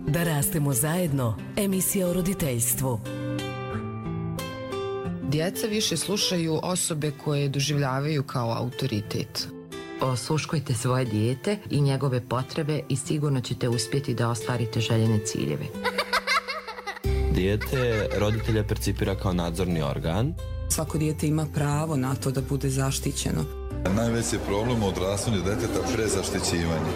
Da rastemo zajedno, emisija o roditeljstvu. Djeca više slušaju osobe koje doživljavaju kao autoritet. Osluškujte svoje dijete i njegove potrebe i sigurno ćete uspjeti da ostvarite željene ciljeve. Dijete roditelja percipira kao nadzorni organ. Svako dijete ima pravo na to da bude zaštićeno. Najveći problem u odrastanju djeteta prezaštićivanje.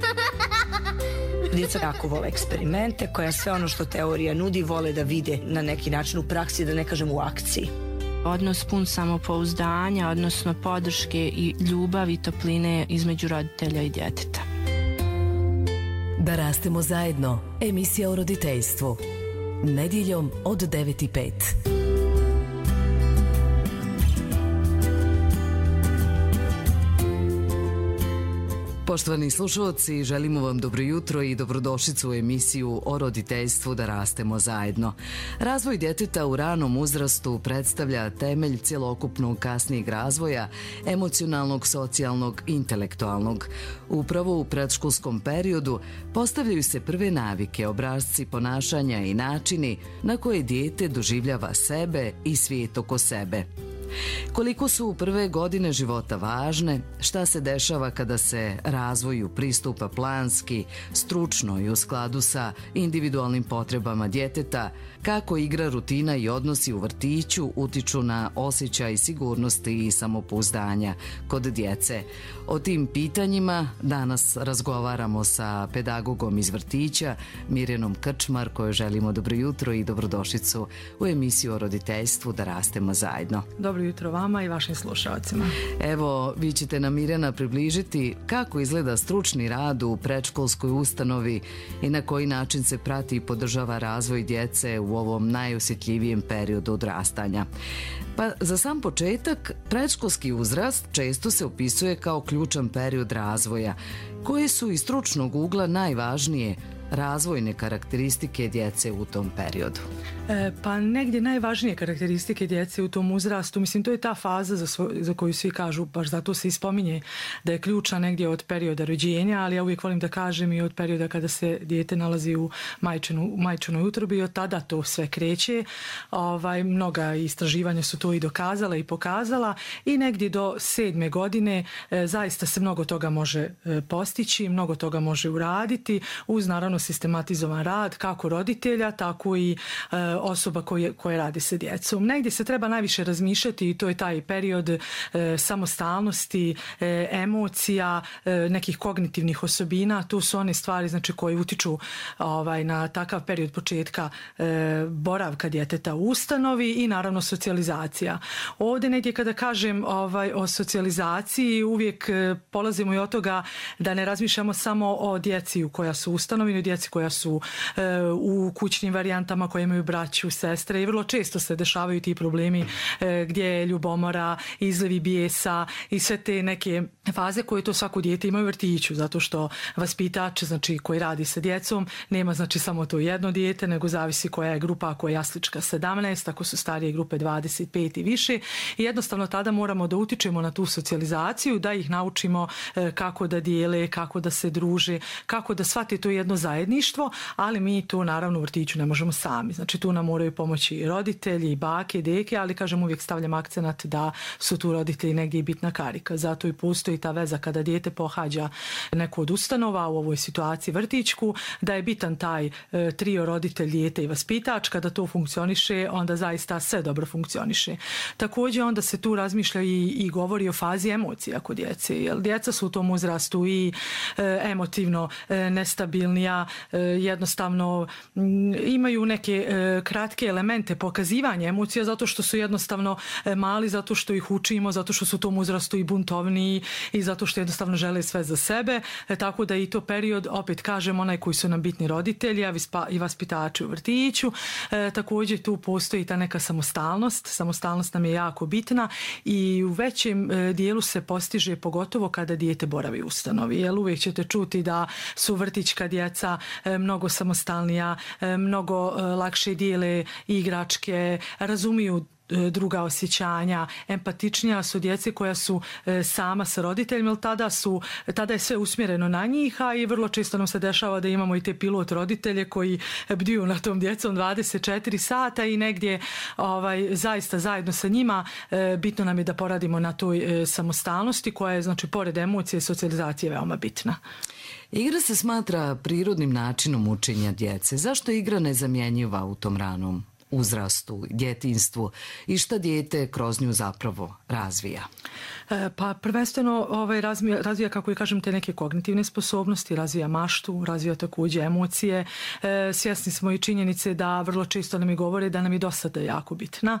Djeca jako vole eksperimente, koja sve ono što teorija nudi vole da vide na neki način u praksi, da ne kažem u akciji. Odnos pun samopouzdanja, odnosno podrške i ljubavi i topline između roditelja i djeteta. Da rastemo zajedno, emisija o roditeljstvu. Nedjeljom od 9:05. Poštovani slušalci, želimo vam dobro jutro i dobrodošlicu u emisiju o roditeljstvu Da rastemo zajedno. Razvoj djeteta u ranom uzrastu predstavlja temelj cjelokupnog kasnijeg razvoja, emocionalnog, socijalnog, intelektualnog. Upravo u predškolskom periodu postavljaju se prve navike, obrasci ponašanja i načini na koje dijete doživljava sebe i svijet oko sebe. Koliko su prve godine života važne, šta se dešava kada se razvoju pristupa planski, stručno i u skladu sa individualnim potrebama djeteta, kako igra, rutina i odnosi u vrtiću utiču na osjećaj sigurnosti i samopouzdanja kod djece. O tim pitanjima danas razgovaramo sa pedagogom iz vrtića, Mirjanom Krčmar, kojoj želimo dobro jutro i dobrodošlicu u emisiju o roditeljstvu Da rastemo zajedno. Dobro jutro vama i vašim slušalcima. Evo, vi ćete nam, Mirjana, približiti kako izgleda stručni rad u predškolskoj ustanovi i na koji način se prati i podržava razvoj djece u ovom najosjetljivijem periodu odrastanja. Pa za sam početak, predškolski uzrast često se opisuje kao ključan period razvoja. Koje su iz stručnog ugla najvažnije razvojne karakteristike djece u tom periodu? Pa negdje najvažnije karakteristike djece u tom uzrastu, mislim, to je ta faza za koju svi kažu, baš zato se i spominje da je ključna negdje od perioda rođenja, ali ja uvijek volim da kažem i od perioda kada se dijete nalazi u majčinoj utrobi i od tada to sve kreće. Mnoga istraživanja su to i dokazala i pokazala i negdje do 7. godine zaista se mnogo toga može postići, mnogo toga može uraditi uz naravno sistematizovan rad kako roditelja, tako i osoba koje radi sa djecom. Negdje se treba najviše razmišljati i to je taj period samostalnosti, emocija, nekih kognitivnih osobina. Tu su one stvari koje utiču na takav period početka boravka djeteta u ustanovi i naravno socijalizacija. Ovdje negdje kada kažem o socijalizaciji uvijek polazimo i od toga da ne razmišljamo samo o djeci koja su u ustanovi, o djeci koja su u kućnim varijantama, koje imaju braću, sestre i vrlo često se dešavaju ti problemi gdje je ljubomora, izlivi bijesa i sve te neke faze koje to svako dijete ima u vrtiću, zato što vaspitač, koji radi sa djecom, nema samo to jedno dijete, nego zavisi koja je grupa, ako je jaslička 17, ako su starije grupe 25 i više i jednostavno tada moramo da utičemo na tu socijalizaciju, da ih naučimo kako da dijele, kako da se druže, kako da shvate to jedno zajedništvo, ali mi to naravno u vrtiću ne možemo sami. Tu nam moraju pomoći roditelji, bake, deke, ali kažem uvijek stavljam akcenat da su tu roditelji negdje i bitna karika. Zato i postoji ta veza kada dijete pohađa neku od ustanova, u ovoj situaciji vrtićku, da je bitan taj trio roditelj, dijete i vaspitač. Kada to funkcioniše, onda zaista sve dobro funkcioniše. Također onda se tu razmišlja i govori o fazi emocija kod djece, jer djeca su u tom uzrastu i emotivno nestabilnija, jednostavno imaju neke kratke elemente pokazivanja emocija zato što su jednostavno mali, zato što ih učimo, zato što su u tom uzrastu i buntovni i zato što jednostavno žele sve za sebe, tako da i to period, opet kažem, onaj koji su nam bitni roditelji i vaspitači u vrtiću. Također tu postoji ta neka samostalnost nam je jako bitna i u većem dijelu se postiže pogotovo kada dijete boravi u ustanovi, jer uvijek ćete čuti da su vrtićka djeca mnogo samostalnija, mnogo lakše dijele igračke, razumiju druga osjećanja, empatičnija su djece koja su sama sa roditeljima, jer tada je sve usmjereno na njih, a i vrlo često nam se dešava da imamo i te pilot roditelje koji bdiju na tom djecom 24 sata i negdje zaista zajedno sa njima bitno nam je da poradimo na toj samostalnosti koja je, znači, pored emocije i socijalizacije veoma bitna. Igra se smatra prirodnim načinom učenja djece. Zašto je igra nezamjenjiva u tom ranom uzrastu, djetinjstvu i šta dijete kroz nju zapravo razvija? Pa prvenstveno razvija, kako i kažem, te neke kognitivne sposobnosti, razvija maštu, razvija također emocije. Svjesni smo i činjenice da vrlo često nam i govore da nam je dosada jako bitna,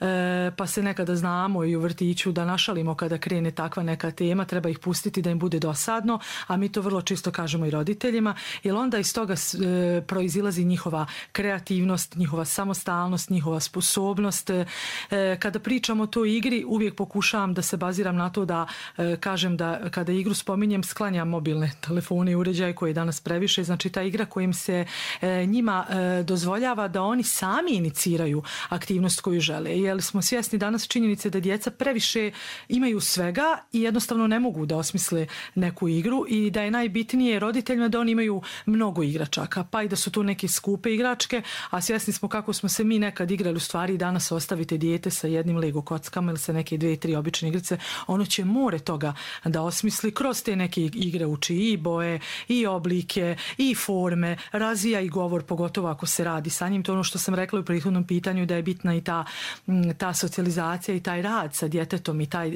pa se nekada znamo i u vrtiću da našalimo kada krene takva neka tema, treba ih pustiti da im bude dosadno, a mi to vrlo često kažemo i roditeljima, jer onda iz toga proizilazi njihova kreativnost, njihova samostalnost, njihova sposobnost. Kada pričamo o toj igri, uvijek pokušavam da se baziram na to da kažem da kada igru spominjem sklanjam mobilne telefone i uređaje koje je danas previše, znači ta igra kojim se njima dozvoljava da oni sami iniciraju aktivnost koju žele. Jer smo svjesni danas činjenice da djeca previše imaju svega i jednostavno ne mogu da osmisle neku igru i da je najbitnije roditeljima da oni imaju mnogo igračaka, pa i da su to neke skupe igračke, a svjesni smo kako smo se mi nekad igrali, u stvari danas ostavite dijete sa jednim Lego kockama ili sa neke 2-3 obične igrice, ono će more toga da osmisli kroz te neke igre, uči i boje, i oblike, i forme, razvija i govor, pogotovo ako se radi sa njim. To je ono što sam rekla u prethodnom pitanju, da je bitna i ta socijalizacija i taj rad sa djetetom i taj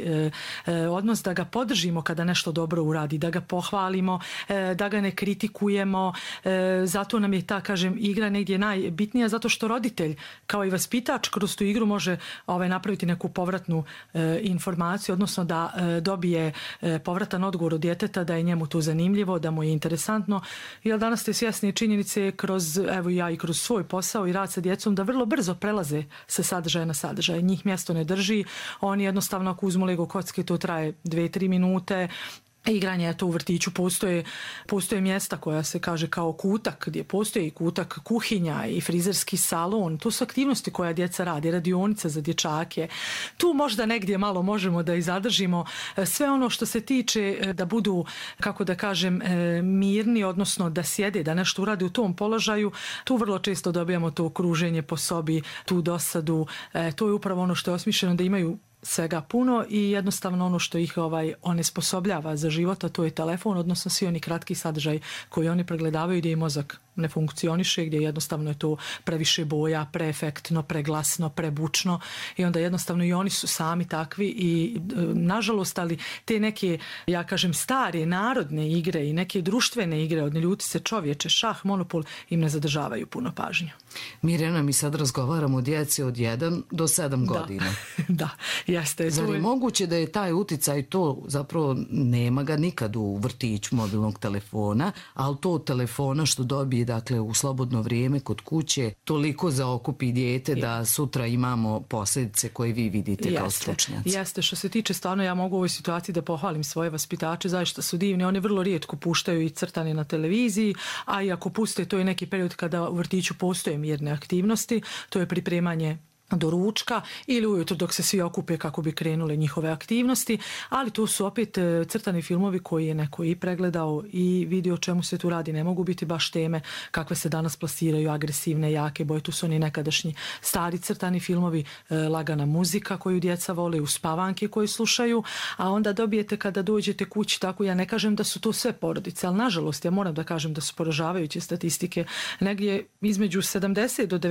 odnos da ga podržimo kada nešto dobro uradi, da ga pohvalimo, da ga ne kritikujemo. Zato nam je ta, kažem, igra negdje najbitnija, zato što roditelj kao i vaspitač kroz tu igru može napraviti neku povratnu informaciju, odnosno da dobije povratan odgovor od djeteta da je njemu to zanimljivo, da mu je interesantno. Jer danas ste svjesni činjenice kroz, evo ja i kroz svoj posao i rad sa djecom, da vrlo brzo prelaze sa sadržaja na sadržaj. Njih mjesto ne drži, oni jednostavno ako uzmu Lego kocke to traje 2-3 minute. Igranje, eto, u vrtiću postoje mjesta koja se kaže kao kutak, gdje postoji i kutak kuhinja i frizerski salon. To su aktivnosti koje djeca radi, radionica za dječake. Tu možda negdje malo možemo da i zadržimo sve ono što se tiče da budu, kako da kažem, mirni, odnosno da sjede, da nešto uradi u tom položaju. Tu vrlo često dobijamo to okruženje po sobi, tu dosadu. To je upravo ono što je osmišljeno, da imaju svega puno i jednostavno ono što ih onesposobljava za život, a to je telefon, odnosno svi oni kratki sadržaj koji oni pregledavaju gdje i mozak ne funkcioniše, gdje jednostavno je to previše boja, preefektno, preglasno, prebučno i onda jednostavno i oni su sami takvi i nažalost, ali te neke, ja kažem, stare narodne igre i neke društvene igre od Ne ljuti se čovječe, šah, monopol im ne zadržavaju puno pažnje. Mirjana, mi sad razgovaramo o djeci od 1 do 7 godina. Da, jeste. Zar je moguće da je taj uticaj, to zapravo nema ga nikad u vrtiću mobilnog telefona, ali to od telefona što dobije, dakle, u slobodno vrijeme kod kuće toliko zaokupi dijete da sutra imamo posljedice koje vi vidite kao stručnjaci? Jeste, što se tiče stvarno, ja mogu u ovoj situaciji da pohvalim svoje vaspitače, zaista su divni, oni vrlo rijetko puštaju i crtane na televiziji, a i ako puste, to je neki period kada u vrtiću postoje mirne aktivnosti, to je pripremanje do ručka ili ujutro dok se svi okupe kako bi krenule njihove aktivnosti, ali tu su opet crtani filmovi koji je neko i pregledao i vidio o čemu se tu radi. Ne mogu biti baš teme kakve se danas plasiraju, agresivne, jake boje. Tu su oni nekadašnji stari crtani filmovi, lagana muzika koju djeca vole, uspavanke koje slušaju, a onda dobijete kada dođete kući, tako ja ne kažem da su to sve porodice, ali nažalost ja moram da kažem da su poražavajuće statistike. Negdje između 70 do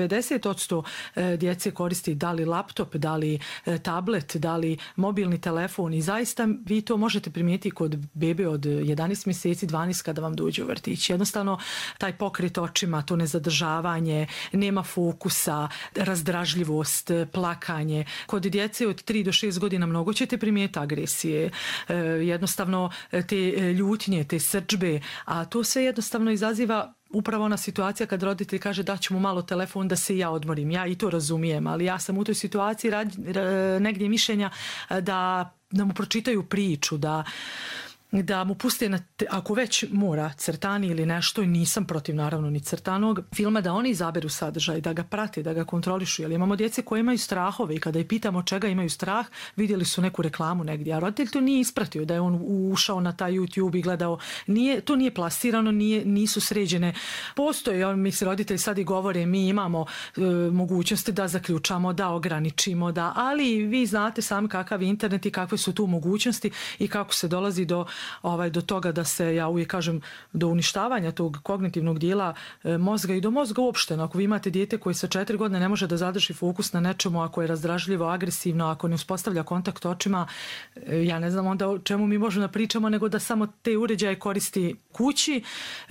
90% djece koristi da li laptop, da li tablet, da li mobilni telefon i zaista vi to možete primijetiti kod bebe od 11 mjeseci, 12 kada vam dođe u vrtić. Jednostavno taj pokret očima, to nezadržavanje, nema fokusa, razdražljivost, plakanje. Kod djece od 3 do 6 godina mnogo ćete primijetiti agresije, jednostavno te ljutnje, te srdžbe, a to sve jednostavno izaziva upravo ona situacija kad roditelj kaže da ću mu malo telefon da se ja odmorim. Ja i to razumijem, ali ja sam u toj situaciji negdje mišljenja da mu pročitaju priču, da da mu puste, ako već mora crtani ili nešto, i nisam protiv naravno ni crtanog filma, da oni izaberu sadržaj, da ga prate, da ga kontrolišu. Jer imamo djece koje imaju strahove i kada ih pitamo čega imaju strah, vidjeli su neku reklamu negdje, a roditelj to nije ispratio, da je on ušao na taj YouTube i gledao. To nije plasirano, nisu sređene. Postoje, mi se roditelji sad i govore, mi imamo mogućnosti da zaključamo, da ograničimo, ali vi znate sami kakav je internet i kakve su tu mogućnosti i kako se dolazi do toga da se, ja uvijek kažem, do uništavanja tog kognitivnog dijela mozga i do mozga uopšteno. Ako vi imate dijete koje sa 4 godine ne može da zadrži fokus na nečemu, ako je razdražljivo, agresivno, ako ne uspostavlja kontakt očima, ja ne znam onda o čemu mi možemo da pričamo, nego da samo te uređaje koristi kući.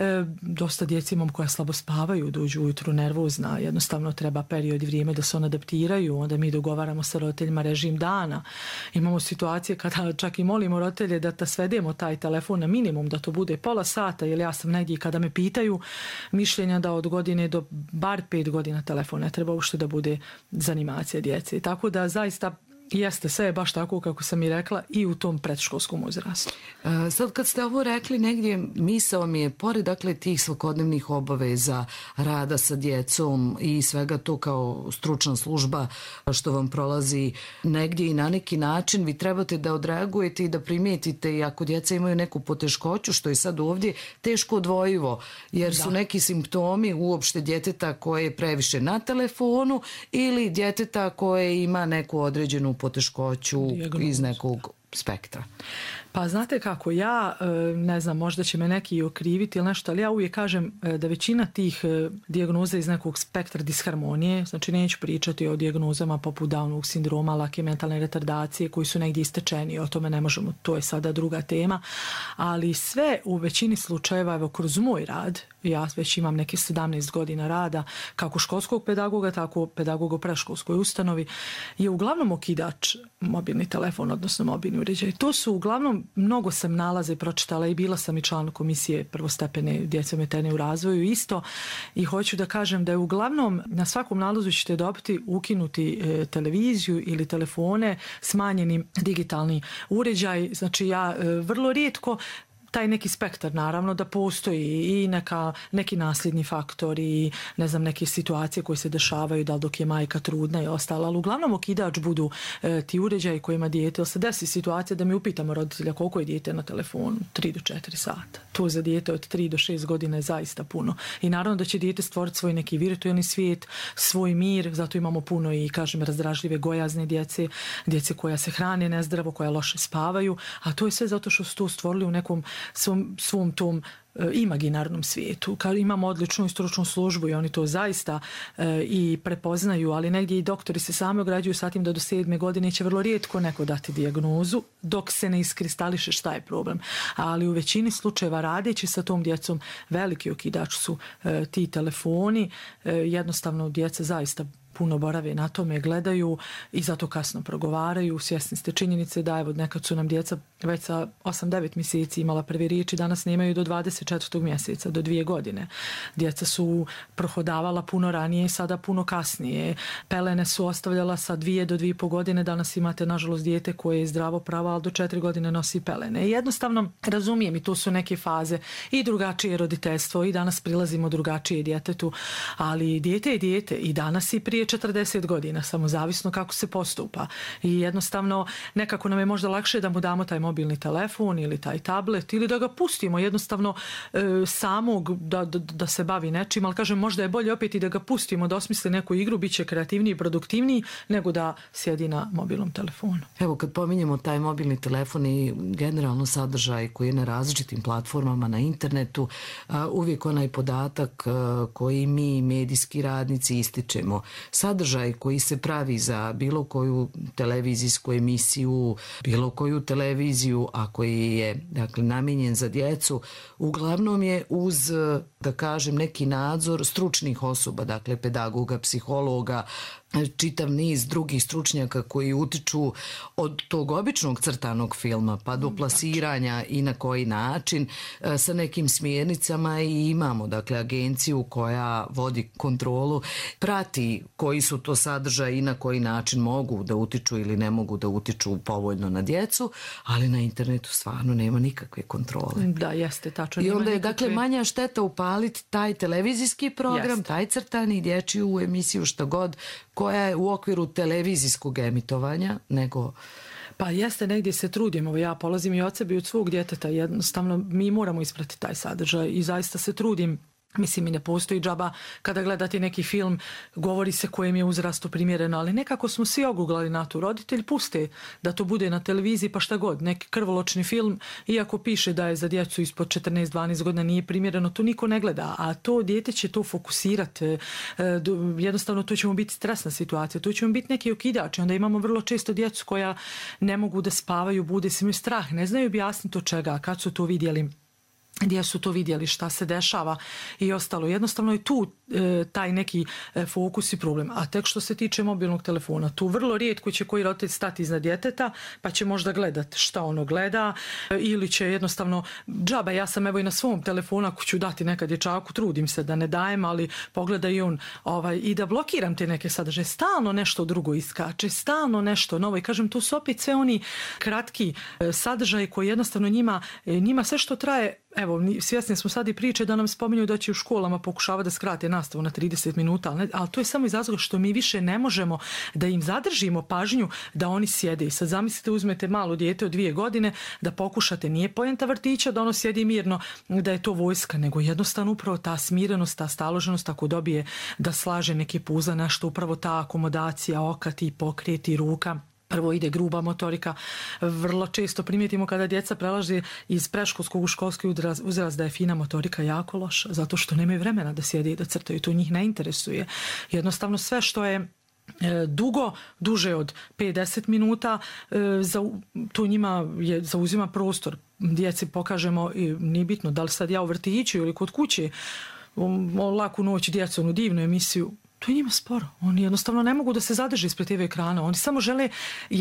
Dosta djeci imam koja slabo spavaju, dođu ujutru nervozna, jednostavno treba period i vrijeme da se on adaptiraju, onda mi dogovaramo sa roditeljima režim dana. Imamo situacije kada čak i molimo roditelje da svedemo taj telefon na minimum, da to bude pola sata, jer ja sam negdje kada me pitaju mišljenja da od godine do bar 5 godina telefon ne treba uopšte da bude za animacije djece. Tako da zaista jeste, sve je baš tako kako sam i rekla i u tom predškolskom uzrastu. Sad kad ste ovo rekli, negdje misao mi je, pored dakle tih svakodnevnih obaveza, rada sa djecom i svega to kao stručna služba što vam prolazi, negdje i na neki način vi trebate da odreagujete i da primijetite, i ako djeca imaju neku poteškoću, što je sad ovdje teško odvojivo, jer su neki simptomi uopšte djeteta koje je previše na telefonu ili djeteta koje ima neku određenu poteškoću iz nekog spektra. Pa znate kako, ja ne znam, možda će me neki okriviti ili nešto, ali ja uvijek kažem da većina tih dijagnoza iz nekog spektra disharmonije, znači neću pričati o dijagnozama poput Downovog sindroma, lake mentalne retardacije koji su negdje istečeni, o tome ne možemo, to je sada druga tema, ali sve u većini slučajeva, evo kroz moj rad, ja već imam neke 17 godina rada kako školskog pedagoga, tako pedagoga u predškolskoj ustanovi, je uglavnom okidač mobilni telefon, odnosno mobilni uređaj. To su uglavnom, mnogo sam nalaze pročitala i bila sam i član komisije prvostepene djece ometene u razvoju isto, i hoću da kažem da je uglavnom na svakom nalazu ćete dobiti ukinuti televiziju ili telefone, smanjeni digitalni uređaj. Znači ja vrlo rijetko taj neki spektar, naravno da postoji i neki nasljedni faktor i ne znam, neke situacije koje se dešavaju, da li dok je majka trudna i ostalo, ali uglavnom okidač budu ti uređaji koji ima dijete. Ili se desi situacija da mi upitamo roditelja koliko je dijete na telefonu? 3 do 4 sata. To za dijete od 3 do 6 godina je zaista puno. I naravno da će dijete stvoriti svoj neki virtualni svijet, svoj mir, zato imamo puno i, kažem, razdražljive gojazne djece koja se hrane nezdravo, koja loše spavaju, a to je sve zato što su to stvorili u nekom svom tom imaginarnom svijetu. Imamo odličnu i stručnu službu i oni to zaista i prepoznaju, ali negdje i doktori se sami ograđuju sa tim da do 7. godine će vrlo rijetko neko dati dijagnozu dok se ne iskristališe šta je problem. Ali u većini slučajeva radeći sa tom djecom veliki okidač su ti telefoni. Jednostavno djeca zaista puno borave na tome, gledaju i zato kasno progovaraju. Svjesni ste činjenice da evo nekad su nam djeca već sa 8-9 mjeseci imala prve riječi, danas nemaju do 24. mjeseca, do 2 godine. Djeca su prohodavala puno ranije i sada puno kasnije. Pelene su ostavljala sa 2 do 2,5 godine, danas imate nažalost dijete koje je zdravo pravo, ali do 4 godine nosi pelene. I jednostavno razumijem, i to su neke faze i drugačije roditeljstvo i danas prilazimo drugačije djetetu, ali dijete je dijete i danas i prije 40 godina, samo zavisno kako se postupa. I jednostavno nekako nam je možda lakše da mu damo taj mobilni telefon ili taj tablet ili da ga pustimo jednostavno samog da se bavi nečim, ali kažem možda je bolje opet i da ga pustimo da osmisli neku igru, bit će kreativniji i produktivniji nego da sjedi na mobilnom telefonu. Evo kad pominjemo taj mobilni telefon i generalno sadržaj koji je na različitim platformama na internetu, uvijek onaj podatak koji mi medijski radnici ističemo. Sadržaj koji se pravi za bilo koju televizijsku emisiju, bilo koju televiziju, a koji je dakle namijenjen za djecu, uglavnom je uz, da kažem, neki nadzor stručnih osoba, dakle pedagoga, psihologa, čitav niz drugih stručnjaka koji utiču od tog običnog crtanog filma pa do plasiranja i na koji način sa nekim smjernicama i imamo dakle agenciju koja vodi kontrolu, prati koji su to sadržaji i na koji način mogu da utiču ili ne mogu da utiču povoljno na djecu, ali na internetu stvarno nema nikakve kontrole. Da, jeste, tačno. I onda je dakle manja šteta upaliti taj televizijski program, taj crtani dječju emisiju šta god koja je u okviru televizijskog emitovanja, nego... Pa jeste, negdje se trudimo, ja polazim i od sebe i od svog djeteta, jednostavno mi moramo ispratiti taj sadržaj i zaista se trudim. Mislim, i ne postoji džaba kada gledate neki film, govori se kojem je uzrastu primjereno, ali nekako smo svi oguglali na to. Roditelj puste da to bude na televiziji pa šta god, neki krvoločni film, iako piše da je za djecu ispod 14-12 godina nije primjereno, to niko ne gleda, a to dijete će to fokusirati. Jednostavno to će mu biti stresna situacija, to će mu biti neki okidač. Onda imamo vrlo često djecu koja ne mogu da spavaju, bude se imaju strah, ne znaju objasniti od čega, kad su to vidjeli, gdje su to vidjeli, šta se dešava i ostalo. Jednostavno je tu taj neki fokus i problem. A tek što se tiče mobilnog telefona, tu vrlo rijetko će koji roditelj stati iznad djeteta pa će možda gledat šta ono gleda ili će jednostavno džaba, ja sam evo i na svom telefonu ako ću dati nekad dječaku, trudim se da ne dajem, ali pogleda i on i da blokiram te neke sadržaje. Stalno nešto drugo iskače, stalno nešto novo i kažem, tu su opet sve oni kratki sadržaji koji jednostavno njima sve što traje. Evo, svjesni smo sad i priče da nam spominju da će u školama pokušava da skrate nastavu na 30 minuta, ali to je samo iz razloga što mi više ne možemo da im zadržimo pažnju da oni sjede. I sad zamislite, uzmete malo dijete od 2 godine da pokušate, nije poenta vrtića da ono sjedi mirno, da je to vojska, nego jednostavno upravo ta smirenost, ta staloženost ako dobije da slaže neke puza, nešto, upravo ta akomodacija oka, ti pokreti ruka. Prvo ide gruba motorika. Vrlo često primijetimo kada djeca prelaze iz predškolskog u školski uzrast da je fina motorika jako loša, zato što nemaju vremena da sjede i da crtaju. To njih ne interesuje. Jednostavno sve što je duže od 50 minuta, to njima zauzima prostor. Djeci pokažemo, nije bitno da li sad ja u vrtiću ili kod kuće, Laku noć djecu, onu divnu emisiju, to je njima sporo. Oni jednostavno ne mogu da se zadrže ispred TV ekrana. Oni samo žele,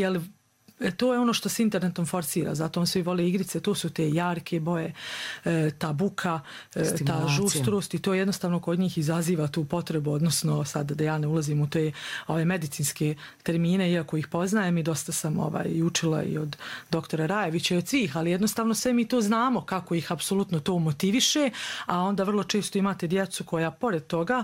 to je ono što se internetom forsira, zato on svi vole igrice, to su te jarke boje, ta buka, ta žustrost i to jednostavno kod njih izaziva tu potrebu, odnosno sad da ja ne ulazim u te medicinske termine, iako ih poznajem i dosta sam i učila i od doktora Rajevića i od svih, ali jednostavno sve mi to znamo kako ih apsolutno to motiviše, a onda vrlo često imate djecu koja pored toga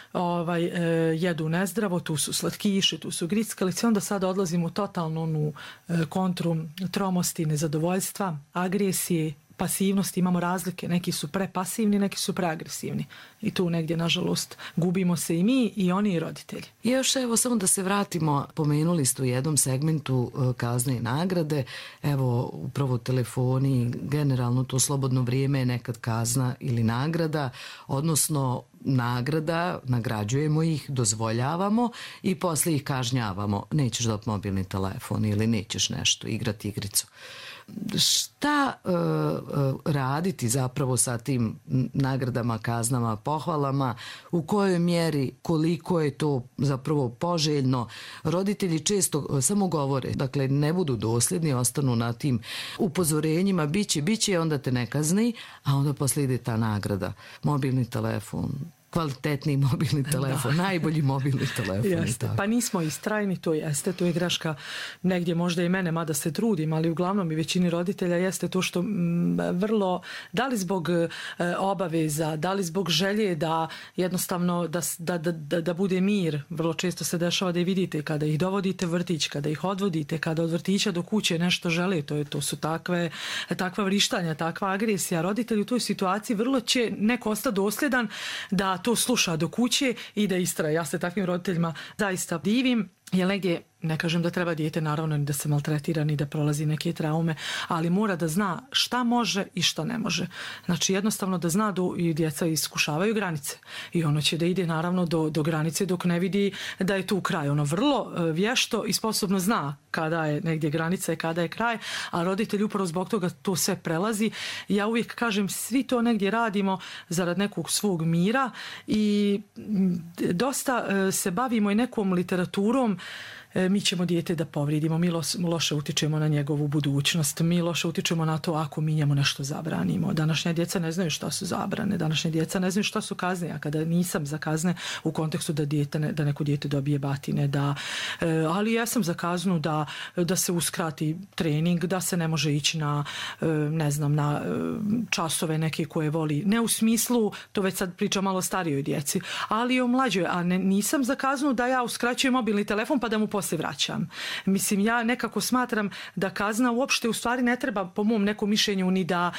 jedu nezdravo, tu su slatkiši, tu su grickalice, onda sad odlazimo u totalnu onu kontru tromosti, nezadovoljstva, agresije, pasivnosti, imamo razlike, neki su prepasivni, neki su preagresivni i tu negdje nažalost gubimo se i mi i oni i roditelji. I još evo samo da se vratimo, pomenuli ste u jednom segmentu kazne i nagrade, evo upravo telefoni, generalno to slobodno vrijeme je nekad kazna ili nagrada, odnosno nagrada, nagrađujemo ih, dozvoljavamo i poslije ih kažnjavamo. Nećeš dobiti mobilni telefon ili nećeš nešto, igrati igricu. Šta raditi zapravo sa tim nagradama, kaznama, pohvalama, u kojoj mjeri, koliko je to zapravo poželjno? Roditelji često samo govore, dakle ne budu dosljedni, ostanu na tim upozorenjima, biće, onda te ne kazni, a onda poslije ide ta nagrada. Mobilni telefon, kvalitetni mobilni telefon, najbolji mobilni telefon. Jeste, pa nismo istrajni, to je greška negdje možda i mene, mada se trudim, ali uglavnom i većini roditelja jeste to što vrlo, da li zbog obaveza, da li zbog želje da jednostavno da bude mir, vrlo često se dešava da i vidite kada ih dovodite u vrtić, kada ih odvodite, kada od vrtića do kuće nešto žele, to su takva vrištanja, takva agresija. Roditelji u toj situaciji vrlo će neko ostati dosljedan da to sluša do kuće i da istraje. Ja se takvim roditeljima zaista divim. Jer negdje, ne kažem da treba dijete naravno ni da se maltretira ni da prolazi neke traume, ali mora da zna šta može i šta ne može. Znači jednostavno da zna da i djeca iskušavaju granice i ono će da ide naravno do granice dok ne vidi da je tu kraj. Ono vrlo vješto i sposobno zna kada je negdje granica i kada je kraj, a roditelj upravo zbog toga to sve prelazi. Ja uvijek kažem, svi to negdje radimo zarad nekog svog mira i dosta se bavimo i nekom literaturom. Mi ćemo dijete da povrijedimo, mi loše utičemo na njegovu budućnost, mi loše utičemo na to ako mi njemu nešto zabranimo. Današnja djeca ne znaju šta su zabrane, današnja djeca ne znaju šta su kazne. Ja kada nisam za kazne u kontekstu da neko dijete dobije batine, ali ja sam za kaznu da se uskrati trening, da se ne može ići na časove neke koje voli. Ne u smislu, to već sad pričam malo o starijoj djeci, ali i o mlađoj, a nisam za kaznu da ja uskraćujem mobilni telefon pa da mu poslije vraćam. Mislim, ja nekako smatram da kazna uopšte u stvari ne treba, po mom nekom mišljenju,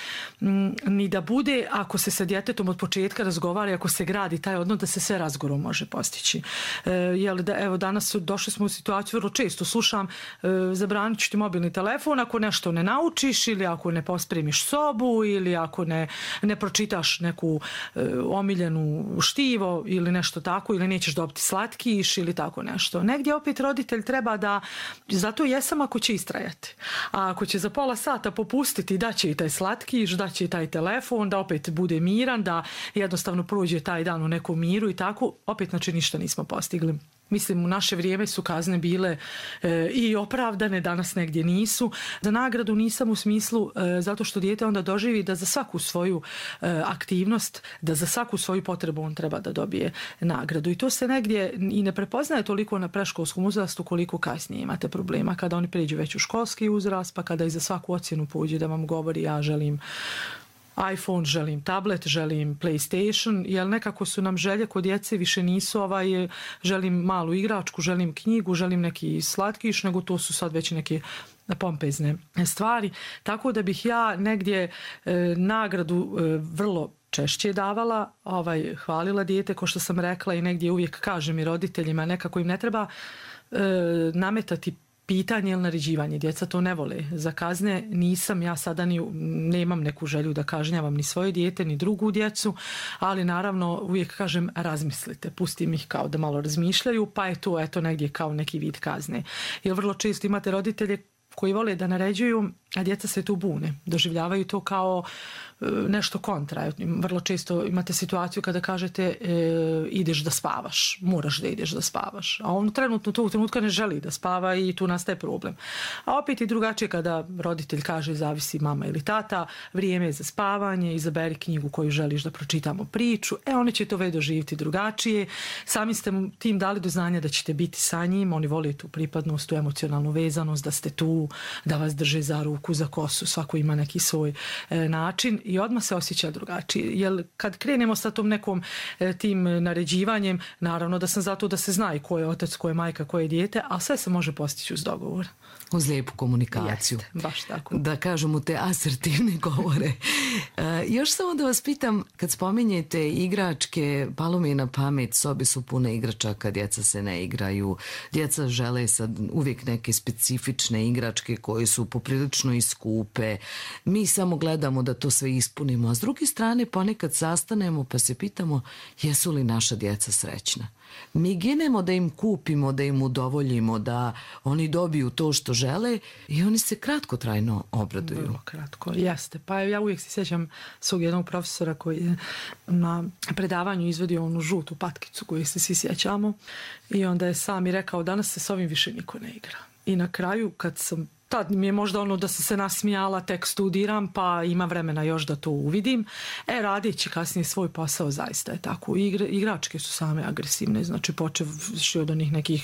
ni da bude ako se sa djetetom od početka razgovara i ako se gradi taj odnos, da se sve razgovorom može postići. Evo, danas došli smo u situaciju, vrlo često slušam, zabranit ću ti mobilni telefon ako nešto ne naučiš ili ako ne pospremiš sobu ili ako ne pročitaš neku omiljenu štivo ili nešto tako, ili nećeš dobiti slatkiš ili tako nešto. Negdje opet roditelj treba da, zato jesam ako će istrajati. A ako će za pola sata popustiti, da će i taj slatkiš, da će i taj telefon, da opet bude miran, da jednostavno prođe taj dan u nekom miru i tako, opet znači ništa nismo postigli. Mislim, u naše vrijeme su kazne bile i opravdane, danas negdje nisu. Za nagradu nisam u smislu zato što dijete onda doživi da za svaku svoju aktivnost, da za svaku svoju potrebu on treba da dobije nagradu. I to se negdje i ne prepoznaje toliko na predškolskom uzrastu koliko kasnije imate problema kada oni pređu već u školski uzrast, pa kada i za svaku ocjenu pođe da vam govori ja želim iPhone, želim tablet, želim PlayStation, jer nekako su nam želje kod djece više nisu želim malu igračku, želim knjigu, želim neki slatkiš, nego to su sad već neke pompezne stvari. Tako da bih ja negdje nagradu vrlo češće davala, hvalila dijete, ko što sam rekla, i negdje uvijek kažem i roditeljima, nekako im ne treba nametati pitanje ili naređivanje. Djeca to ne vole. Za kazne nisam, ja sada nemam neku želju da kažnjavam ni svoje dijete, ni drugu djecu, ali naravno uvijek kažem razmislite, pustim ih kao da malo razmišljaju, pa je to eto negdje kao neki vid kazne. Jer vrlo često imate roditelje koji vole da naređuju, a djeca se tu bune. Doživljavaju to kao nešto kontra. Vrlo često imate situaciju kada kažete ideš da spavaš, moraš da ideš da spavaš. A on trenutno tog trenutka ne želi da spava i tu nastaje problem. A opet i drugačije kada roditelj kaže, zavisi mama ili tata, vrijeme je za spavanje, izaberi knjigu koju želiš da pročitamo priču. Oni će to već doživjeti drugačije. Sami ste tim dali do znanja da ćete biti sa njim, oni vole tu pripadnost, tu emocionalnu vezanost, da ste tu, da vas drže za ruku, za kosu, svako ima neki svoj način i odmah se osjeća drugačije. Jer kad krenemo sa tom nekom tim naređivanjem, naravno da sam zato da se zna i ko je otac, ko je majka, ko je dijete, a sve se može postići uz dogovor. Uz lijepu komunikaciju. Jeste, baš tako. Da kažemo te asertivne govore. Još samo da vas pitam, kad spominjete igračke, palo mi je na pamet, sobe su pune igračaka, djeca se ne igraju, djeca žele sad uvijek neke specifične igračke koje su poprilično i skupe. Mi samo gledamo da to sve ispunimo, a s druge strane ponekad sastanemo pa se pitamo jesu li naša djeca srećna. Mi ginemo da im kupimo, da im udovoljimo, da oni dobiju to što žele i oni se kratkotrajno obraduju. Vrlo kratko, jeste. Pa ja uvijek se sjećam svog jednog profesora koji je na predavanju izvedio onu žutu patkicu koju se svi sjećamo i onda je sam i rekao danas se s ovim više niko ne igra. I na kraju kad sam tad mi je možda da sam se nasmijala, tek studiram, pa ima vremena još da to uvidim. Radići kasnije svoj posao, zaista je tako. Igračke su same agresivne, znači počevši od onih nekih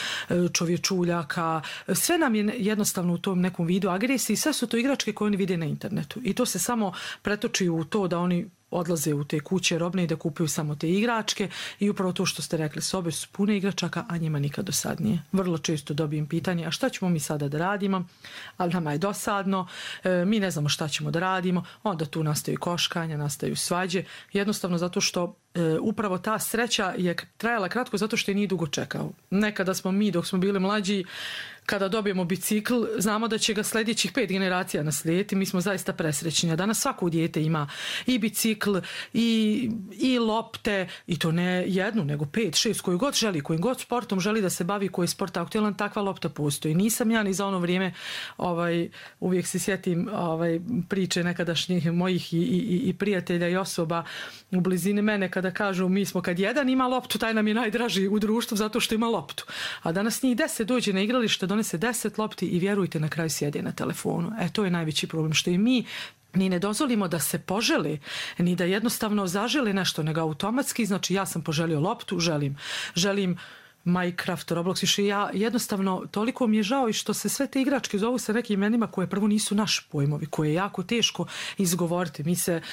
čovječuljaka. Sve nam je jednostavno u tom nekom vidu agresije i sve su to igračke koje oni vide na internetu. I to se samo pretoči u to da oni odlaze u te kuće robne i da kupuju samo te igračke i upravo to što ste rekli, sobe su pune igračaka, a njima nikad dosadnije. Vrlo često dobijem pitanje, a šta ćemo mi sada da radimo? Ali nama je dosadno, mi ne znamo šta ćemo da radimo, onda tu nastaju koškanja, nastaju svađe, jednostavno zato što upravo ta sreća je trajala kratko zato što je nije dugo čekao. Nekada smo mi, dok smo bili mlađi, kada dobijemo bicikl, znamo da će ga sljedećih 5 generacija naslijediti, mi smo zaista presrećni. A danas svako dijete ima i bicikl, i lopte, i to ne jednu, nego 5, 6, koju god želi, kojim god sportom želi da se bavi, koji sport aktualan, takva lopta postoji. Nisam ja ni za ono vrijeme, uvijek se sjetim priče nekadašnjih mojih i prijatelja i osoba u blizini mene kada kažu mi smo kad jedan ima loptu, taj nam je najdraži u društvu zato što ima loptu. A danas njih 10 dođe na igralište, donese 10 lopti i vjerujte na kraju sjede na telefonu. To je najveći problem, što i mi ni ne dozvolimo da se poželi, ni da jednostavno zaželi nešto, nego automatski, znači ja sam poželio loptu, želim Minecraft, Roblox, više ja jednostavno toliko mi je žao i što se sve te igračke zovu sa nekim imenima koje prvo nisu naši pojmovi, koje je jako teško izgovoriti.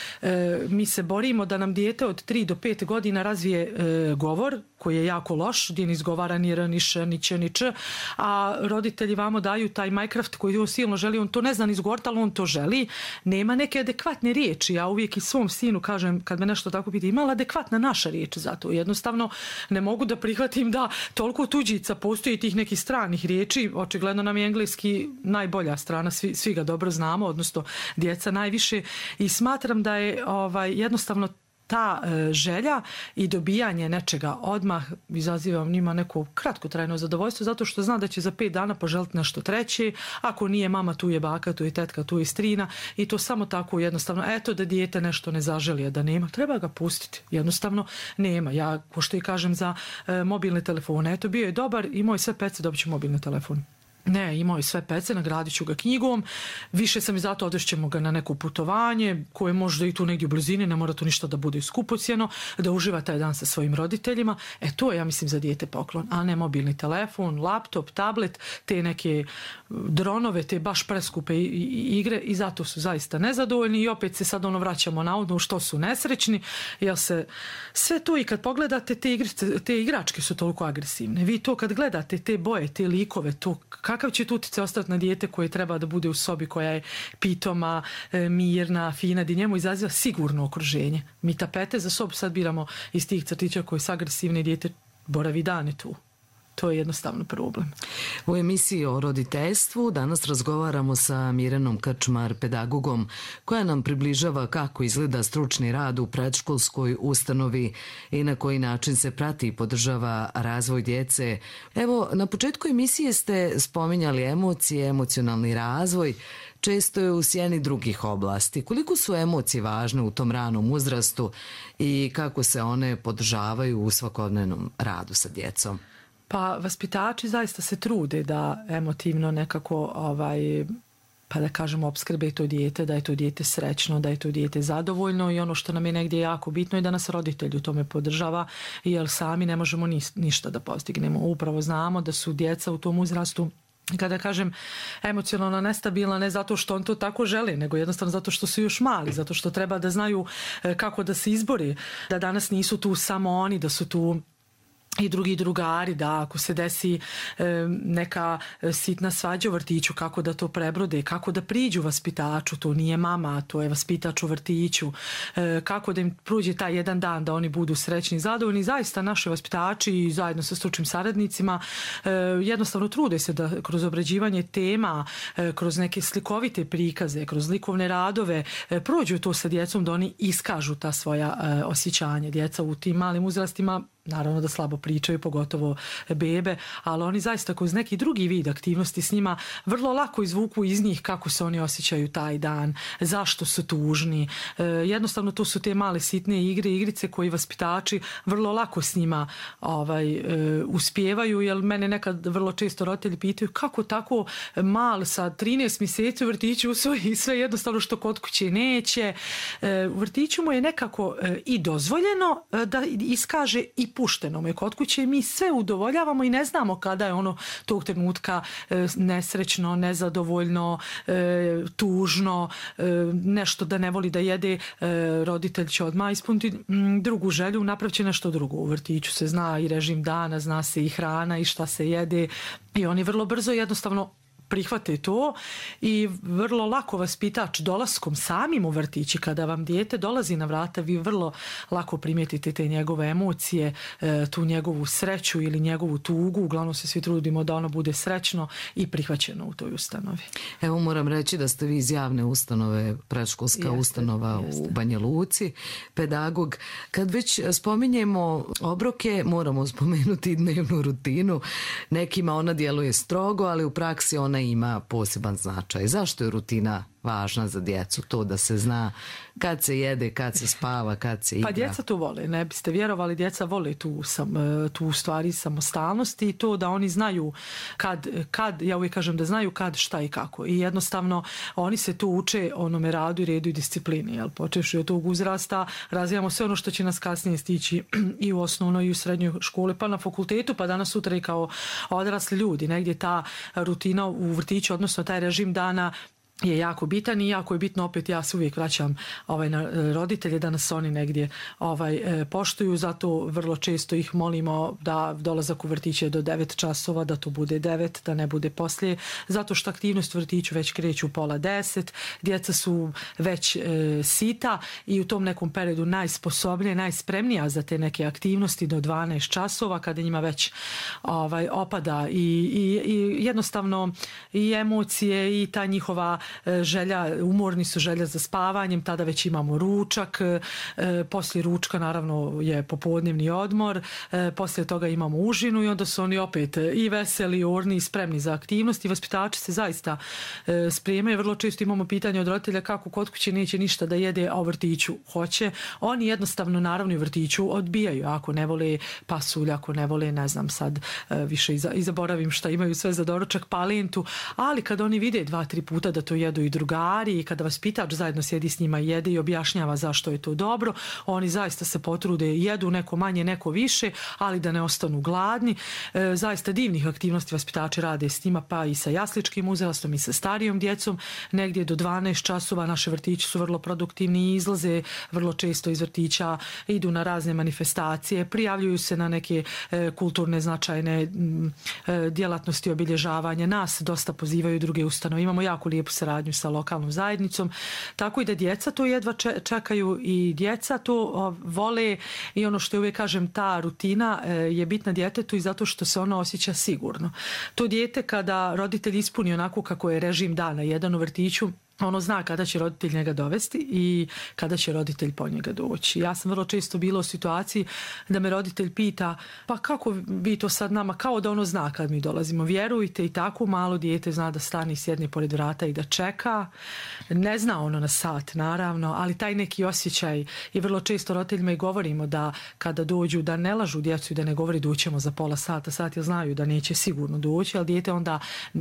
Mi se borimo da nam dijete od 3 do 5 godina razvije govor koji je jako loš, gdje ne izgovara ni r, ni š, ni ć, ni č, a roditelji vamo daju taj Minecraft koji on silno želi, on to ne zna ni izgovoriti, ali on to želi. Nema neke adekvatne riječi. Ja uvijek i svom sinu kažem, kad me nešto tako pita, ima li adekvatna naša riječ za to? Jednostavno ne mogu da prihvatim da toliko tuđica postoji tih nekih stranih riječi. Očigledno nam je engleski najbolja strana, svi ga dobro znamo, odnosno djeca najviše, i smatram da je jednostavno ta želja i dobijanje nečega odmah izaziva njima neko kratkotrajno zadovoljstvo zato što zna da će za 5 dana poželiti nešto treće. Ako nije mama, tu je baka, tu je tetka, tu je strina, i to samo tako jednostavno. Eto da dijete nešto ne zaželi, da nema, treba ga pustiti. Jednostavno nema. Ja, ko što i kažem za mobilne telefone, eto bio je dobar, imao je sve pece, dobit će mobilni telefon. Ne, imao je sve pece, nagradit ću ga knjigom, više sam i zato odvešćemo ga na neko putovanje koje možda i tu negdje u blizini, ne mora tu ništa da bude skupocjeno, da uživa taj dan sa svojim roditeljima. To je, ja mislim, za dijete poklon, a ne mobilni telefon, laptop, tablet, te neke dronove, te baš preskupe igre, i zato su zaista nezadovoljni i opet se sad vraćamo na ono što su nesrećni, jer se sve to, i kad pogledate te igračke su toliko agresivne. Vi to kad gledate, te boje, te likove, to kakav će utjecaj ostati na dijete koje treba da bude u sobi koja je pitoma, mirna, fina, gdje njemu izaziva sigurno okruženje. Mi tapete za sobu sad biramo iz tih crtića koje su agresivne, dijete boravi dane tu. To je jednostavno problem. U emisiji o roditeljstvu danas razgovaramo sa Mirjanom Krčmar, pedagogom, koja nam približava kako izgleda stručni rad u predškolskoj ustanovi i na koji način se prati i podržava razvoj djece. Evo, na početku emisije ste spominjali emocije, emocionalni razvoj. Često je u sjeni drugih oblasti. Koliko su emocije važne u tom ranom uzrastu i kako se one podržavaju u svakodnevnom radu sa djecom? Pa vaspitači zaista se trude da emotivno nekako pa da kažemo opskrbe to dijete, da je to dijete srećno, da je to dijete zadovoljno, i ono što nam je negdje jako bitno je da nas roditelj u tome podržava, jer sami ne možemo ništa da postignemo. Upravo znamo da su djeca u tom uzrastu, kada kažem emocionalno nestabilna, ne zato što on to tako želi, nego jednostavno zato što su još mali, zato što treba da znaju kako da se izbori, da danas nisu tu samo oni, da su tu i drugi drugari, da ako se desi neka sitna svađa u vrtiću, kako da to prebrode, kako da priđu vaspitaču, to nije mama, to je vaspitač u vrtiću, kako da im prođe taj jedan dan da oni budu srećni i zadovoljni. Zaista naši vaspitači zajedno sa stručnim saradnicima jednostavno trude se da kroz obrađivanje tema, kroz neke slikovite prikaze, kroz likovne radove prođu to sa djecom, da oni iskažu ta svoja osjećanja. Djeca u tim malim uzrastima naravno da slabo pričaju, pogotovo bebe, ali oni zaista kroz neki drugi vid aktivnosti s njima vrlo lako izvuku iz njih kako se oni osjećaju taj dan, zašto su tužni. Jednostavno to su te male sitne igrice koje vaspitači vrlo lako s njima uspijevaju, jer mene nekad vrlo često roditelji pitaju kako tako mal sa 13 mjeseci u vrtiću usvoji sve jednostavno što kod kuće neće. U vrtiću mu je nekako i dozvoljeno da iskaže i pušteno mu je kod kuće, mi sve udovoljavamo i ne znamo kada je ono tog trenutka nesrećno, nezadovoljno, tužno, nešto da ne voli da jede, roditelj će odmah ispuniti drugu želju, napravit će nešto drugo. U vrtiću se zna i režim dana, zna se i hrana i šta se jede, i oni vrlo brzo jednostavno prihvate to i vrlo lako vaspitač dolaskom samim u vrtići, kada vam dijete dolazi na vrata, vi vrlo lako primijetite te njegove emocije, tu njegovu sreću ili njegovu tugu. Uglavnom se svi trudimo da ono bude srećno i prihvaćeno u toj ustanovi. Evo moram reći da ste vi iz javne ustanove, predškolska ustanova u Banja Luci, pedagog. Kad već spominjemo obroke, moramo spomenuti dnevnu rutinu. Nekima ona djeluje strogo, ali u praksi ona ima poseban značaj. Zašto je rutina važna za djecu? To da se zna kad se jede, kad se spava, kad se igra. Pa djeca to vole, ne biste vjerovali, djeca vole tu stvari samostalnosti i to da oni znaju kad, ja uvijek kažem da znaju kad, šta i kako. I jednostavno oni se tu uče onome radu i redu i disciplini. Jel? Počevši od tog uzrasta, razvijamo sve ono što će nas kasnije stići i u osnovnoj i u srednjoj školi, pa na fakultetu, pa danas sutra i kao odrasli ljudi. Negdje ta rutina u vrtiću, odnosno taj režim dana je jako bitan i jako je bitno, opet ja se uvijek vraćam na roditelje da nas oni negdje poštuju, zato vrlo često ih molimo da dolazak u vrtić je do 9 časova, da to bude 9, da ne bude poslije, zato što aktivnost u vrtiću već kreću 9:30, djeca su već sita i u tom nekom periodu najsposobnije, najspremnija za te neke aktivnosti do 12 časova, kada njima već opada i jednostavno i emocije i ta njihova želja, umorni su, želja za spavanjem, tada već imamo ručak, poslije ručka naravno je popodnevni odmor, poslije toga imamo užinu i onda su oni opet i veseli, orni i spremni za aktivnosti. Vaspitači se zaista spremaju, vrlo često imamo pitanje od roditelja kako kod kuće neće ništa da jede, a u vrtiću hoće. Oni jednostavno naravno u vrtiću odbijaju, ako ne vole pasulj, ako ne vole, ne znam sad više i zaboravim šta imaju sve za doručak, palentu, ali kad oni vide 2-3 puta da to jedu i drugari i kada vaspitač zajedno sjedi s njima i jede i objašnjava zašto je to dobro, oni zaista se potrude, jedu neko manje, neko više, ali da ne ostanu gladni. Zaista divnih aktivnosti vaspitači rade s njima, pa i sa jasličkim uzrastom i sa starijom djecom. Negdje do 12 časova naše vrtići su vrlo produktivni i izlaze vrlo često iz vrtića, idu na razne manifestacije, prijavljuju se na neke kulturne značajne djelatnosti obilježavanja. Nas dosta pozivaju druge ustanove. Imamo jako lijepu saradnju sa lokalnom zajednicom, tako i da djeca to jedva čekaju i djeca to vole i ono što uvijek kažem, ta rutina je bitna djetetu i zato što se ono osjeća sigurno. To dijete kada roditelj ispuni onako kako je režim dana jedan u vrtiću, ono zna kada će roditelj njega dovesti i kada će roditelj po njega doći. Ja sam vrlo često bila u situaciji da me roditelj pita, pa kako vi to sad nama, kao da ono zna kad mi dolazimo. Vjerujte, i tako malo dijete zna da stane i sjedne pored vrata i da čeka. Ne zna ono na sat, naravno, ali taj neki osjećaj, i vrlo često roditeljima i govorimo da kada dođu, da ne lažu djecu i da ne govori doćemo za pola sata, jer znaju da neće sigurno doći, ali dijete onda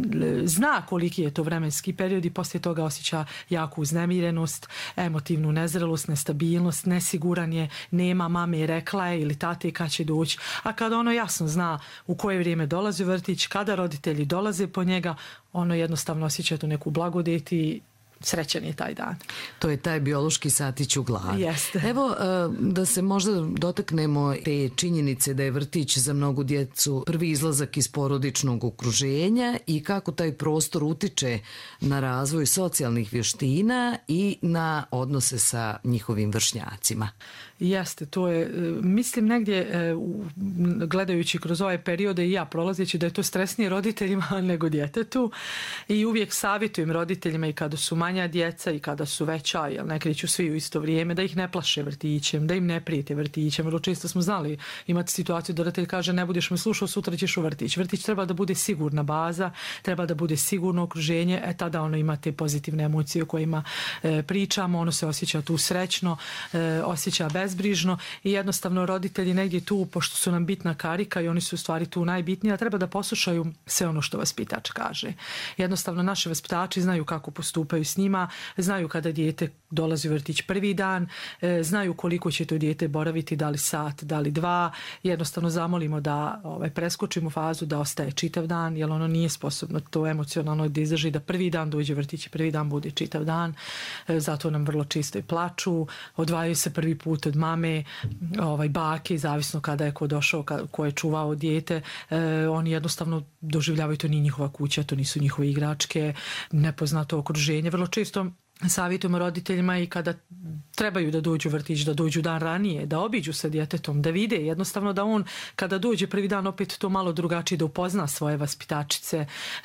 zna koliki je to vremenski period i poslije toga osjeća jaku uznemirenost, emotivnu nezrelost, nestabilnost, nesiguran je, nema mame, rekla je, ili tate kad će doći. A kada ono jasno zna u koje vrijeme dolazi u vrtić, kada roditelji dolaze po njega, ono jednostavno osjeća tu neku blagodet i srećan je taj dan. To je taj biološki satić u glavi. Jeste. Evo, da se možda dotaknemo te činjenice da je vrtić za mnogu djecu prvi izlazak iz porodičnog okruženja i kako taj prostor utiče na razvoj socijalnih vještina i na odnose sa njihovim vršnjacima. Jeste, to je, mislim negdje gledajući kroz ove periode i ja prolazeći da je to stresnije roditeljima nego djetetu i uvijek savjetujem roditeljima i kada su manja djeca i kada su veća, jer ne kreću svi u isto vrijeme, da ih ne plaše vrtićem, da im ne prijete vrtićem. Vrlo često smo znali imati situaciju da roditelj kaže ne budeš me slušao, sutra ćeš u vrtić. Vrtić treba da bude sigurna baza, treba da bude sigurno okruženje, tada ono ima te pozitivne emocije o kojima pričamo, ono se osjeća tu srećno, osjeća bezbrižno i jednostavno roditelji negdje tu, pošto su nam bitna karika i oni su u stvari tu najbitniji, a treba da poslušaju sve ono što vaspitač kaže. Jednostavno naši vaspitači znaju kako postupaju s njima, znaju kada dijete dolazi u vrtić prvi dan, znaju koliko će to dijete boraviti, da li sat, da li 2. Jednostavno zamolimo da preskočimo fazu da ostaje čitav dan, jer ono nije sposobno to emocionalno da izdrži da prvi dan dođe u vrtić i prvi dan bude čitav dan. Zato nam vrlo čisto i plaču, odvajaju se prvi put od mame, bake, zavisno kada je ko došao, ko je čuvao dijete. Oni jednostavno doživljavaju, to nije njihova kuća, to nisu njihove igračke, nepoznato okruženje. Vrlo često savjetujemo roditeljima i kada trebaju da dođu u vrtić, da dođu dan ranije, da obiđu sa djetetom, da vide jednostavno da on kada dođe prvi dan opet to malo drugačije, da upozna svoje vaspitačice,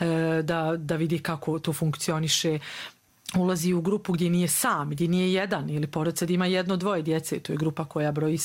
da vidi kako to funkcioniše. Ulazi u grupu gdje nije sam, gdje nije jedan ili porodica ima 1-2 djece, to je grupa koja broji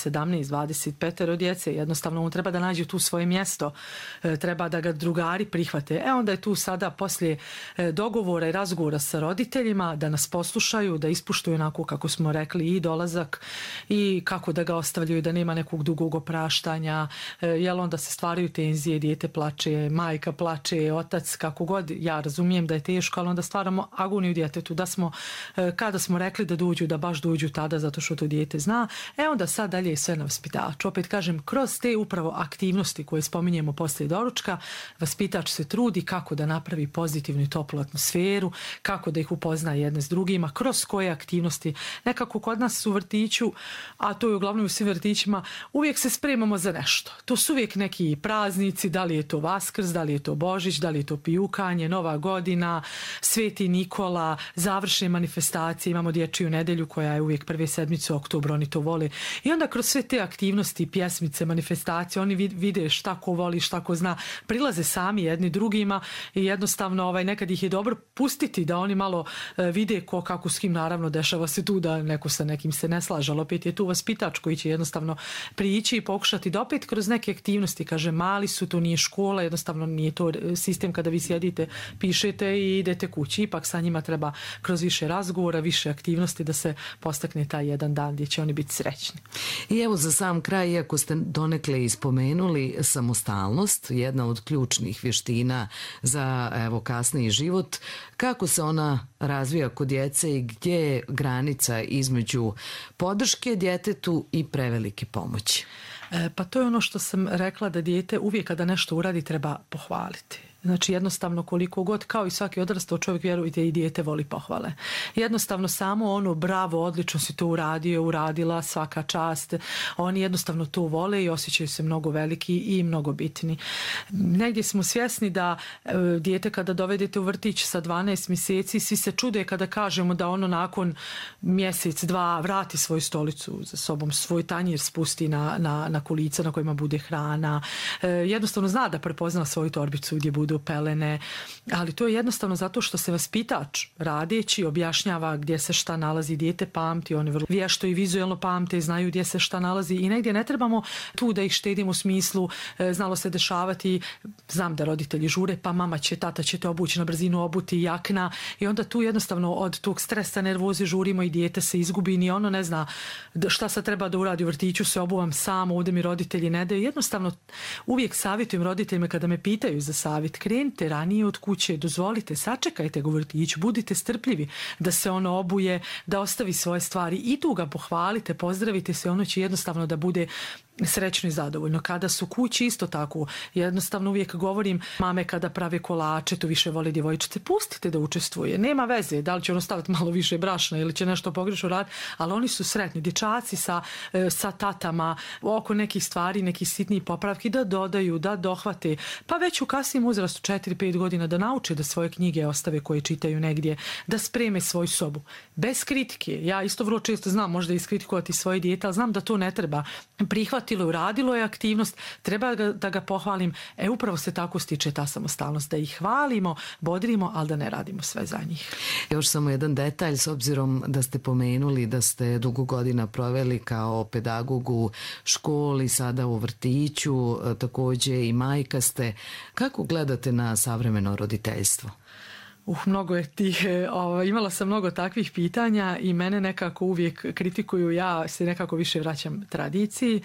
17-25 djece, jednostavno on treba da nađe tu svoje mjesto, treba da ga drugari prihvate. Onda je tu sada poslije dogovora i razgovora sa roditeljima da nas poslušaju, da ispuštuju onako kako smo rekli i dolazak i kako da ga ostavljaju, da nema nekog dugog opraštanja, jer onda se stvaraju tenzije, dijete plače, majka plače, otac, kako god. Ja razumijem da je teško, ali onda stvaramo agoniju djetetu, da smo, kada smo rekli da dođu, da baš dođu tada zato što to dijete zna. Onda sad dalje je sve na vaspitaču. Opet kažem, kroz te upravo aktivnosti koje spominjemo poslije doručka, vaspitač se trudi kako da napravi pozitivnu i toplu atmosferu, kako da ih upozna jedne s drugima, kroz koje aktivnosti. Nekako kod nas u vrtiću, a to je uglavnom u svim vrtićima, uvijek se spremamo za nešto. To su uvijek neki praznici, da li je to Vaskrs, da li je to Božić, da li je to pijukanje, Nova godina, Sveti Nikola, završne manifestacije, imamo dječju nedelju koja je uvijek prve sedmice u oktobru, oni to vole. I onda kroz sve te aktivnosti, pjesmice, manifestacije, oni vide šta ko voli, šta ko zna, prilaze sami jedni drugima i jednostavno nekad ih je dobro pustiti da oni malo vide ko kako s kim, naravno dešava se tu da neko sa nekim se ne slaže, ali opet je tu vaspitač koji će jednostavno prići i pokušati da opet kroz neke aktivnosti, kaže mali su, to nije škola, jednostavno nije to sistem kada vi sjedite, pišete i idete kući, ipak sa njima treba kroz više razgovora, više aktivnosti da se postakne taj jedan dan gdje će oni biti srećni. I evo za sam kraj, iako ste donekle ispomenuli samostalnost, jedna od ključnih vještina za kasniji život, kako se ona razvija kod djece i gdje je granica između podrške djetetu i prevelike pomoći? Pa to je ono što sam rekla, da dijete uvijek kada nešto uradi treba pohvaliti. Znači jednostavno koliko god, kao i svaki odrastao čovjek, vjerujte, i dijete voli pohvale. Jednostavno samo ono bravo, odlično si to uradio, uradila, svaka čast. Oni jednostavno to vole i osjećaju se mnogo veliki i mnogo bitni. Negdje smo svjesni da dijete kada dovedete u vrtić sa 12 mjeseci, svi se čude kada kažemo da ono nakon mjesec, 2 vrati svoju stolicu za sobom, svoj tanjir spusti na kolica na kojima bude hrana. Jednostavno zna da prepozna svoju torbicu gdje bude pelene, ali to je jednostavno zato što se vaspitač radeći objašnjava gdje se šta nalazi, dijete pamti, oni vrlo vješto i vizualno pamte, znaju gdje se šta nalazi i negdje ne trebamo tu da ih štedimo u smislu, znalo se dešavati, znam da roditelji žure, pa mama će, tata će te obući na brzinu, obuti jakna i onda tu jednostavno od tog stresa, nervoze žurimo i dijete se izgubi, ni ono ne zna šta sad treba da uradi u vrtiću, se obuvam sam, ovdje mi roditelji ne daju. Jednostavno uvijek savjetujem roditeljima kada me pitaju za savjet, krenite ranije od kuće, dozvolite, sačekajte ga u vrtiću, budite strpljivi da se ono obuje, da ostavi svoje stvari i tu ga pohvalite, pozdravite se, ono će jednostavno da bude srećno i zadovoljno. Kada su kući isto tako, jednostavno uvijek govorim, mame kada prave kolače, to više vole djevojčice, pustite da učestvuje, nema veze, da li će ono staviti malo više brašna ili će nešto pogrešno raditi, ali oni su sretni, dječaci sa tatama, oko nekih stvari, nekih sitnih popravki da dodaju, da dohvate, pa već u kasnijem uzrastu 4-5 godina da nauče da svoje knjige ostave koje čitaju negdje, da spreme svoju sobu. Bez kritike, ja isto vrlo često znam možda iskritikovati svoje dijete, ali znam da to ne treba. Prihvatilo, uradilo je aktivnost, treba da ga pohvalim. Upravo se tako stiče ta samostalnost, da ih hvalimo, bodrimo, ali da ne radimo sve za njih. Još samo jedan detalj, s obzirom da ste pomenuli da ste dugo godina proveli kao pedagog u školi, sada u vrtiću, također i majka ste. Kako gledate na savremeno roditeljstvo? Mnogo je tih, imala sam mnogo takvih pitanja i mene nekako uvijek kritikuju, ja se nekako više vraćam tradiciji,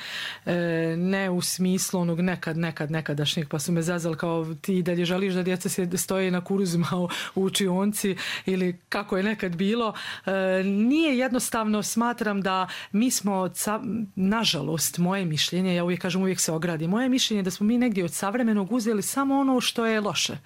ne u smislu onog nekadašnjeg, pa su me zazvali kao ti dalje želiš da djeca se stoje na kuruzima u učionci ili kako je nekad bilo. Nije jednostavno, smatram da mi smo, nažalost, moje mišljenje, ja uvijek kažem, uvijek se ogradim, moje mišljenje je da smo mi negdje od savremenog uzeli samo ono što je loše.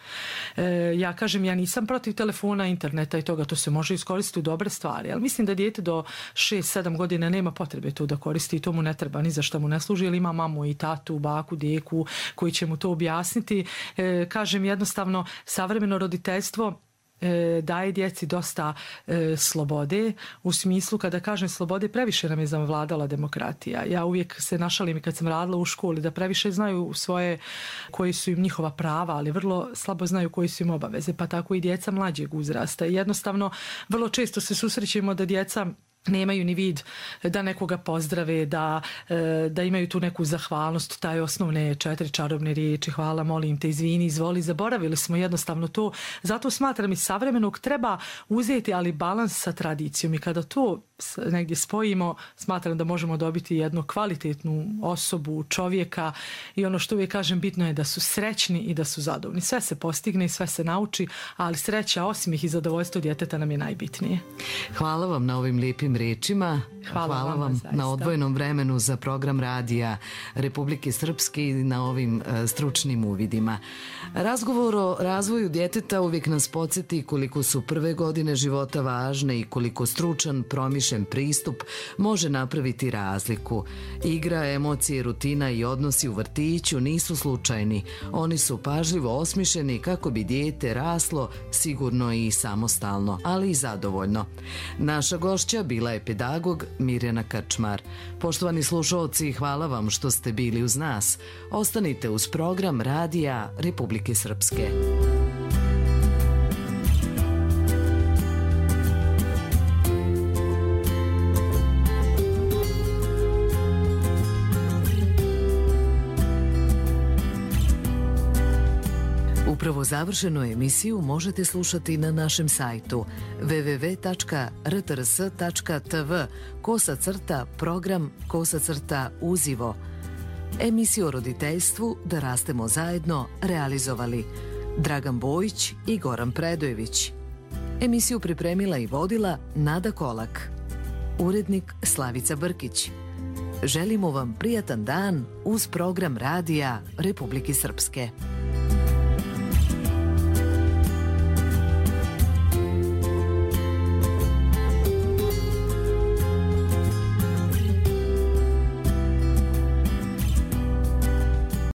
Ja kažem, ja nisam protiv telefona, interneta i toga, to se može iskoristiti u dobre stvari, ali mislim da dijete do 6-7 godina nema potrebe to da koristi i to mu ne treba, ni za što mu ne služi, ili ima mamu i tatu, baku, deku koji će mu to objasniti. Kažem, jednostavno, savremeno roditeljstvo daje djeci dosta slobode, u smislu, kada kažem slobode, previše nam je zavladala demokratija. Ja uvijek se našalim i kad sam radila u školi da previše znaju svoje, koji su im njihova prava, ali vrlo slabo znaju koji su im obaveze, pa tako i djeca mlađeg uzrasta. I jednostavno, vrlo često se susrećemo da djeca nemaju ni vid da nekoga pozdrave, da imaju tu neku zahvalnost, taj osnovne 4 čarobne riječi, hvala, molim te, izvini, izvoli, zaboravili smo jednostavno to. Zato smatram i savremenog treba uzeti, ali balans sa tradicijom, i kada to negdje spojimo, smatram da možemo dobiti jednu kvalitetnu osobu, čovjeka, i ono što uvijek kažem, bitno je da su srećni i da su zadovoljni. Sve se postigne i sve se nauči, ali sreća, osmijeh i zadovoljstvo djeteta nam je najbitnije. Hvala vam na ovim lijepim rečima. Hvala vam na odvojenom vremenu za program radija Republike Srpske i na ovim stručnim uvidima. Razgovor o razvoju djeteta uvijek nas podsjeti koliko su prve godine života važne i koliko stručan, promišljen pristup može napraviti razliku. Igra, emocije, rutina i odnosi u vrtiću nisu slučajni. Oni su pažljivo osmišljeni kako bi dijete raslo sigurno i samostalno, ali i zadovoljno. Naša gošća bila je pedagog Mirjana Krčmar. Poštovani slušalci, hvala vam što ste bili uz nas. Ostanite uz program radija Republike Srpske. Upravo završenu emisiju možete slušati na našem sajtu www.rtrs.tv/program/uzivo. Emisiju o roditeljstvu Da rastemo zajedno realizovali Dragan Bojić i Goran Predojević. Emisiju pripremila i vodila Nada Kolak. Urednik Slavica Brkić. Želimo vam prijatan dan uz program radija Republike Srpske.